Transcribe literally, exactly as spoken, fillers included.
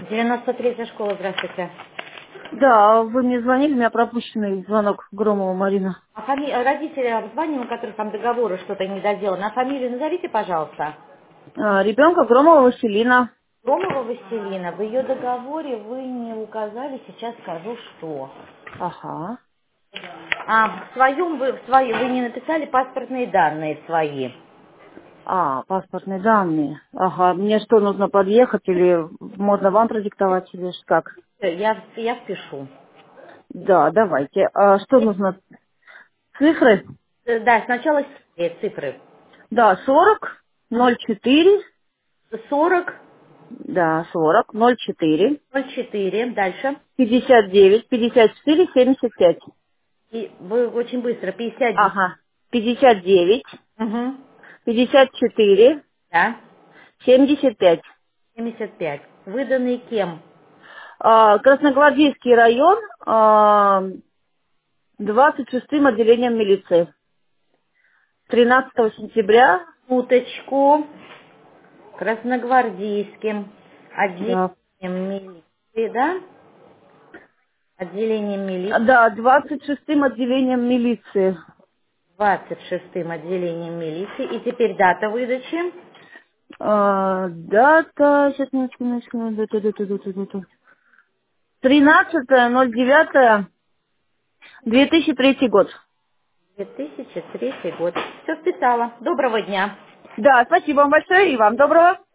девяносто третья школа, здравствуйте. Да, вы мне звонили, у меня пропущенный звонок Громова Марина. А фами... родители обзванивали, у которых там договоры что-то не доделано. А фамилию назовите, пожалуйста. А, ребенка Громова Василина. Громова Василина. В ее договоре вы не указали, сейчас скажу, что. Ага. А в своем вы, в свои, вы не написали паспортные данные свои. А, паспортные данные. Ага, мне что, нужно подъехать или можно вам продиктовать или ж как? Всё, Я, я впишу. Да, давайте. А что нужно? Цифры? Э, Да, сначала с- цифры. Да, сорок, ноль четыре, сорок, да, сорок, ноль четыре, ноль четыре, дальше. пятьдесят девять, пятьдесят четыре, семьдесят пять. И вы очень быстро, пятьдесят девять. Ага, пятьдесят девять, Угу. пятьдесят четыре, Да, семьдесят пять. семьдесят пять. Выданный кем? А, Красногвардейский район, а, двадцать шестым отделением милиции. тринадцатого сентября. Уточку. Красногвардейским отделением Да, милиции, да? Отделением милиции, да, двадцать шестым отделением милиции. двадцать шестым отделением милиции. И теперь дата выдачи. А, дата, сейчас минутку, минутку, дата, дата, дата, дата. тринадцатое ноль девятое две тысячи третий год. две тысячи третий год. Все вписала. Доброго дня. Да, спасибо вам большое и вам доброго.